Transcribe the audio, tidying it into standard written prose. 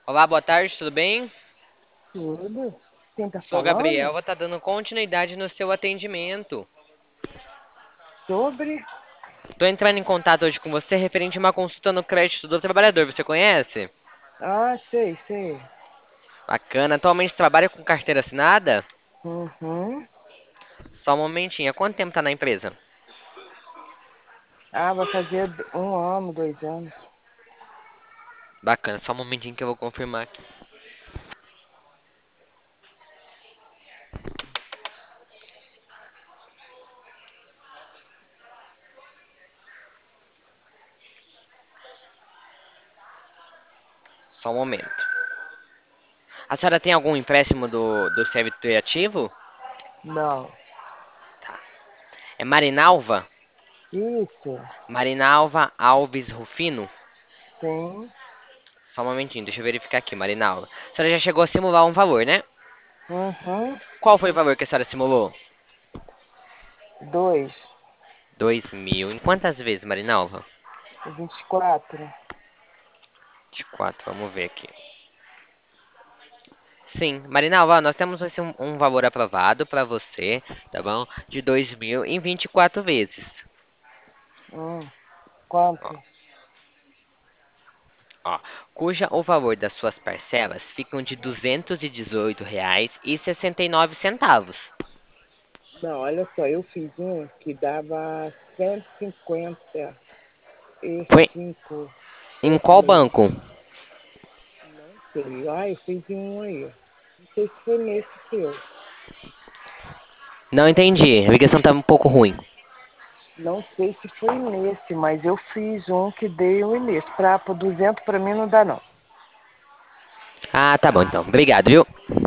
Olá, boa tarde, tudo bem? Tudo? Quem tá Sou Gabriel, falando? vou estar dando continuidade no seu atendimento. Sobre? Estou entrando em contato hoje com você referente a uma consulta no crédito do trabalhador, você conhece? Ah, sei. Bacana, atualmente trabalha com carteira assinada? Uhum. Só um momentinho, há quanto tempo está na empresa? Ah, vai fazer 1 ano, 2 anos. Bacana, só um momentinho que eu vou confirmar aqui. Só um momento. A senhora tem algum empréstimo do CVT ativo? Não. É Marinalva? Isso. Marinalva Alves Rufino? Sim. Só um momentinho, deixa eu verificar aqui, Marinalva. A senhora já chegou a simular um valor, né? Uhum. Qual foi o valor que a senhora simulou? 2. 2.000. Em quantas vezes, Marinalva? 24. 24, vamos ver aqui. Sim, Marinalva, nós temos um valor aprovado para você, tá bom? De 2.000 em 24 vezes. Ó, Quanto? ó, cuja o valor das suas parcelas ficam de R$ 218,69. Não, olha só, eu fiz um que dava 155 Foi em esse qual mês. banco? Não sei. Ah, eu fiz um aí. Não sei se foi nesse seu. Não entendi, a ligação tá um pouco ruim. Não sei se foi nesse, mas eu fiz um que dei um nesse. Por 200 para mim não dá não. Ah, tá bom então. Obrigado, viu?